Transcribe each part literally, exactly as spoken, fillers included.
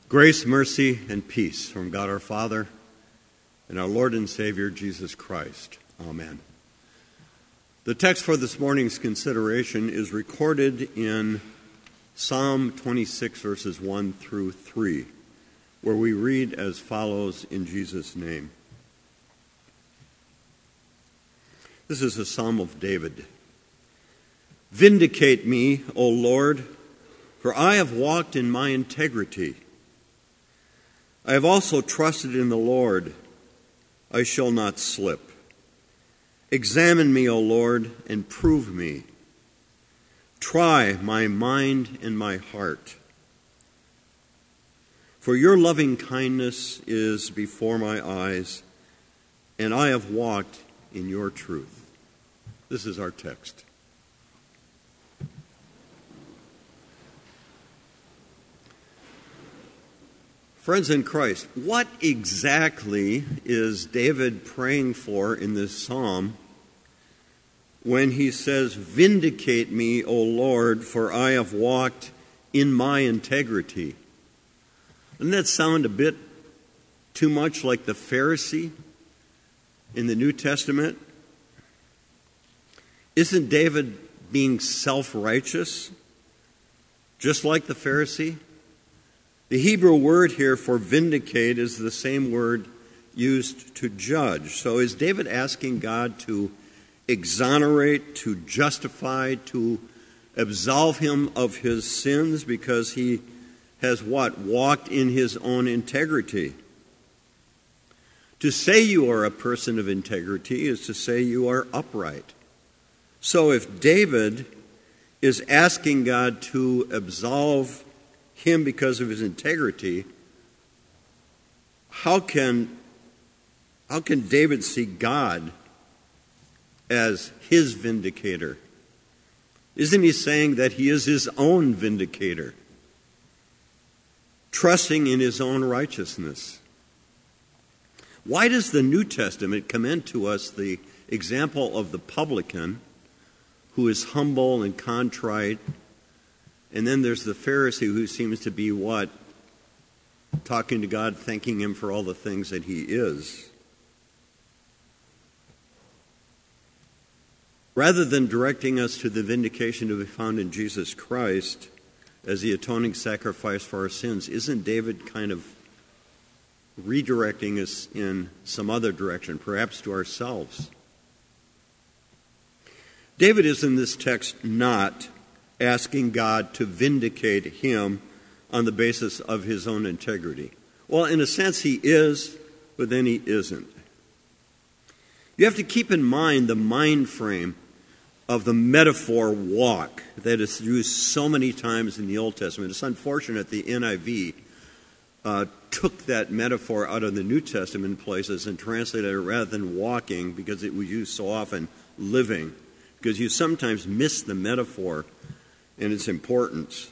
Grace, mercy, and peace from God our Father and our Lord and Savior, Jesus Christ. Amen. The text for this morning's consideration is recorded in Psalm twenty-six, verses one through three, where we read as follows in Jesus' name. This is a psalm of David. Vindicate me, O Lord, for I have walked in my integrity. I have also trusted in the Lord. I shall not slip. Examine me, O Lord, and prove me. Try my mind and my heart. For your loving kindness is before my eyes, and I have walked in your truth. This is our text. Friends in Christ, what exactly is David praying for in this psalm when he says, "Vindicate me, O Lord, for I have walked in my integrity"? Doesn't that sound a bit too much like the Pharisee in the New Testament? Isn't David being self-righteous, just like the Pharisee? The Hebrew word here for vindicate is the same word used to judge. So is David asking God to exonerate, to justify, to absolve him of his sins because he has what? Walked in his own integrity. To say you are a person of integrity is to say you are upright. So if David is asking God to absolve him because of his integrity, how can, how can David see God as his vindicator? Isn't he saying that he is his own vindicator, trusting in his own righteousness? Why does the New Testament commend to us the example of the publican who is humble and contrite? And then there's the Pharisee who seems to be what? Talking to God, thanking him for all the things that he is. Rather than directing us to the vindication to be found in Jesus Christ as the atoning sacrifice for our sins, isn't David kind of redirecting us in some other direction, perhaps to ourselves? David is in this text not asking God to vindicate him on the basis of his own integrity. Well, in a sense he is, but then he isn't. You have to keep in mind the mind frame of the metaphor walk that is used so many times in the Old Testament. It's unfortunate the N I V uh, took that metaphor out of the New Testament places and translated it rather than walking, because it was used so often living, because you sometimes miss the metaphor and its importance.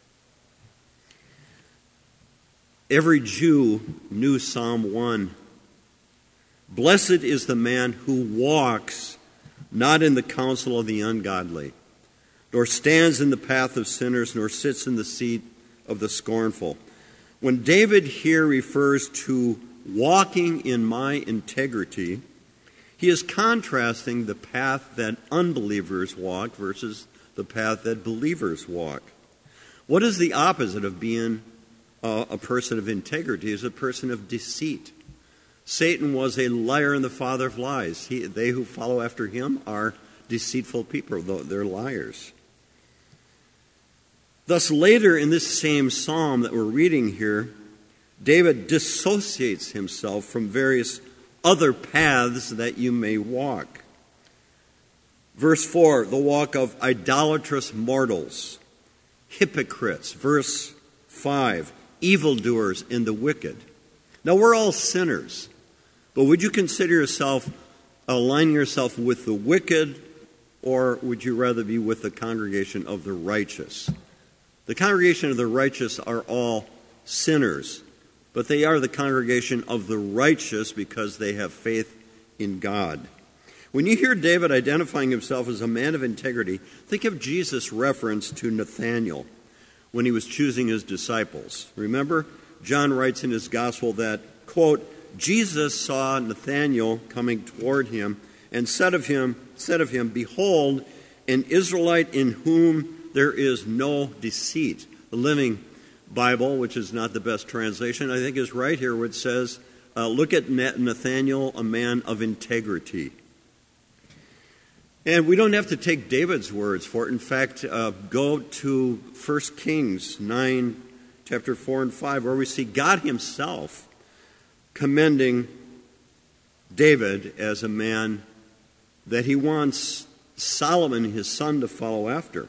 Every Jew knew Psalm one. Blessed is the man who walks not in the counsel of the ungodly, nor stands in the path of sinners, nor sits in the seat of the scornful. When David here refers to walking in my integrity, he is contrasting the path that unbelievers walk versus the path that believers walk. What is the opposite of being a, a person of integrity? Is a person of deceit. Satan was a liar and the father of lies. He, they who follow after him are deceitful people, though they're liars. Thus, later in this same psalm that we're reading here, David dissociates himself from various other paths that you may walk. Verse four, the walk of idolatrous mortals, hypocrites. Verse five, evildoers and the wicked. Now, we're all sinners, but would you consider yourself aligning yourself with the wicked, or would you rather be with the congregation of the righteous? The congregation of the righteous are all sinners, but they are the congregation of the righteous because they have faith in God. When you hear David identifying himself as a man of integrity, think of Jesus' reference to Nathanael when he was choosing his disciples. Remember, John writes in his gospel that, quote, Jesus saw Nathanael coming toward him and said of him, said of him, "Behold, an Israelite in whom there is no deceit." The Living Bible, which is not the best translation, I think is right here where it says, uh, look at Nathanael, a man of integrity. And we don't have to take David's words for it. In fact, uh, go to First Kings nine, chapter four and five, where we see God himself commending David as a man that he wants Solomon, his son, to follow after.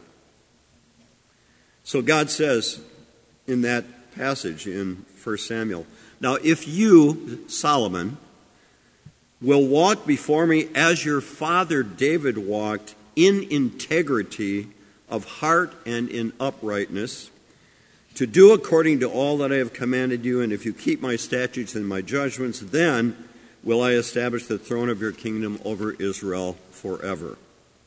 So God says in that passage in First Samuel, "Now if you, Solomon, will walk before me as your father David walked, in integrity of heart and in uprightness, to do according to all that I have commanded you, and if you keep my statutes and my judgments, then will I establish the throne of your kingdom over Israel forever."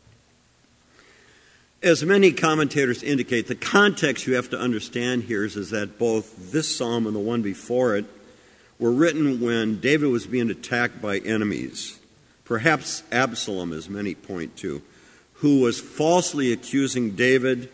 As many commentators indicate, the context you have to understand here is, is that both this psalm and the one before it were written when David was being attacked by enemies. Perhaps Absalom, as many point to, who was falsely accusing David,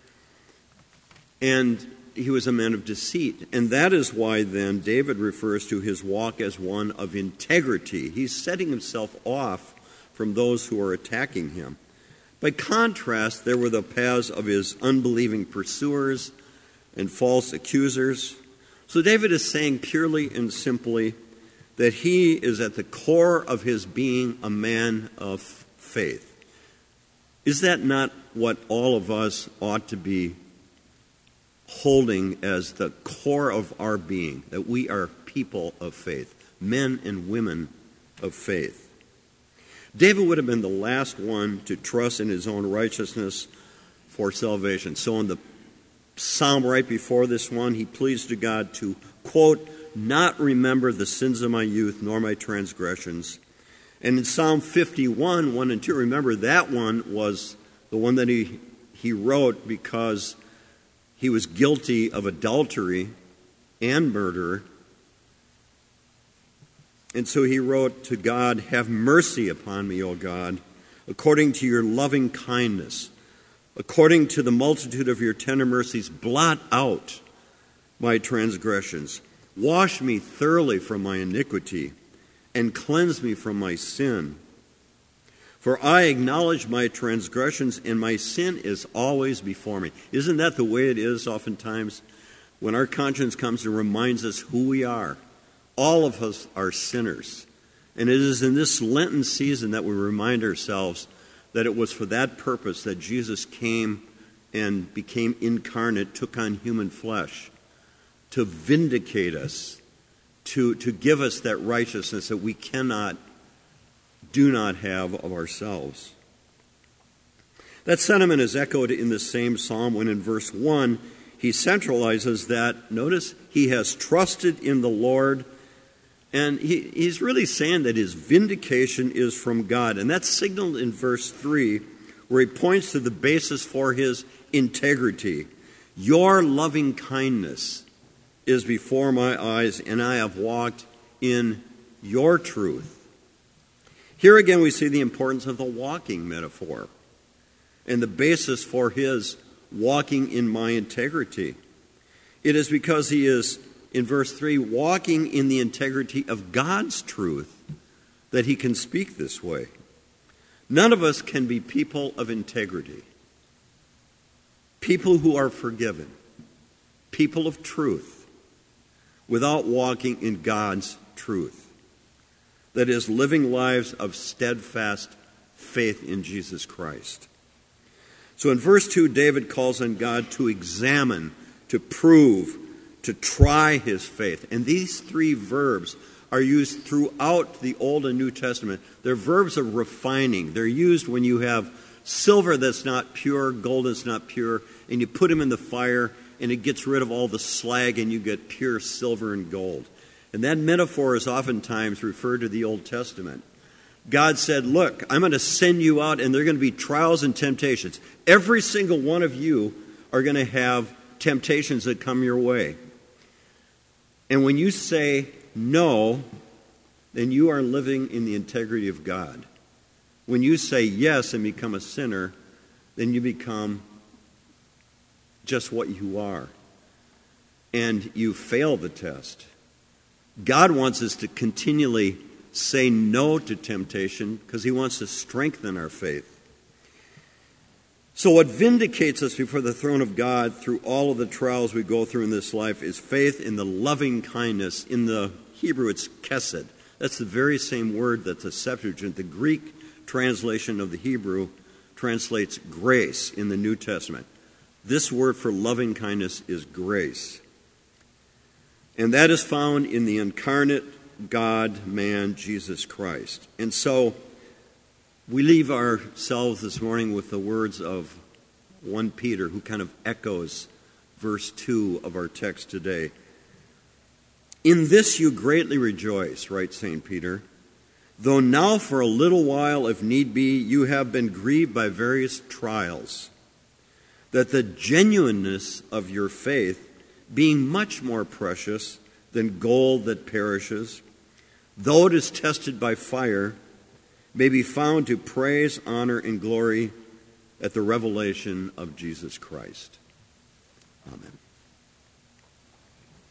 and he was a man of deceit. And that is why then David refers to his walk as one of integrity. He's setting himself off from those who are attacking him. By contrast, there were the paths of his unbelieving pursuers and false accusers. So David is saying purely and simply that he is at the core of his being a man of faith. Is that not what all of us ought to be holding as the core of our being, that we are people of faith, men and women of faith? David would have been the last one to trust in his own righteousness for salvation. So in the psalm right before this one, he pleads to God to, quote, "not remember the sins of my youth nor my transgressions." And in Psalm fifty-one, one and two, remember that one was the one that he, he wrote because he was guilty of adultery and murder. And so he wrote to God, "Have mercy upon me, O God, according to your loving kindness. According to the multitude of your tender mercies, blot out my transgressions. Wash me thoroughly from my iniquity and cleanse me from my sin. For I acknowledge my transgressions, and my sin is always before me." Isn't that the way it is oftentimes when our conscience comes and reminds us who we are? All of us are sinners. And it is in this Lenten season that we remind ourselves that it was for that purpose that Jesus came and became incarnate, took on human flesh, to vindicate us, to, to give us that righteousness that we cannot, do not have of ourselves. That sentiment is echoed in the same psalm when in verse one he centralizes that, notice, he has trusted in the Lord. And he, he's really saying that his vindication is from God. And that's signaled in verse three, where he points to the basis for his integrity. "Your loving kindness is before my eyes, and I have walked in your truth." Here again we see the importance of the walking metaphor and the basis for his walking in my integrity. It is because he is, in verse three, walking in the integrity of God's truth that he can speak this way. None of us can be people of integrity, people who are forgiven, people of truth, without walking in God's truth. That is, living lives of steadfast faith in Jesus Christ. So in verse two, David calls on God to examine, to prove, to try his faith. And these three verbs are used throughout the Old and New Testament. They're verbs of refining. They're used when you have silver that's not pure, gold that's not pure, and you put them in the fire and it gets rid of all the slag and you get pure silver and gold. And that metaphor is oftentimes referred to the Old Testament. God said, look, I'm going to send you out and there are going to be trials and temptations. Every single one of you are going to have temptations that come your way. And when you say no, then you are living in the integrity of God. When you say yes and become a sinner, then you become just what you are. And you fail the test. God wants us to continually say no to temptation because he wants to strengthen our faith. So what vindicates us before the throne of God through all of the trials we go through in this life is faith in the loving kindness. In the Hebrew, it's chesed. That's the very same word that the Septuagint, the Greek translation of the Hebrew, translates grace in the New Testament. This word for loving kindness is grace. And that is found in the incarnate God, man, Jesus Christ. And so we leave ourselves this morning with the words of First Peter, who kind of echoes verse two of our text today. In this you greatly rejoice, writes Saint Peter, though now for a little while, if need be, you have been grieved by various trials, that the genuineness of your faith, being much more precious than gold that perishes, though it is tested by fire, may be found to praise, honor, and glory at the revelation of Jesus Christ. Amen.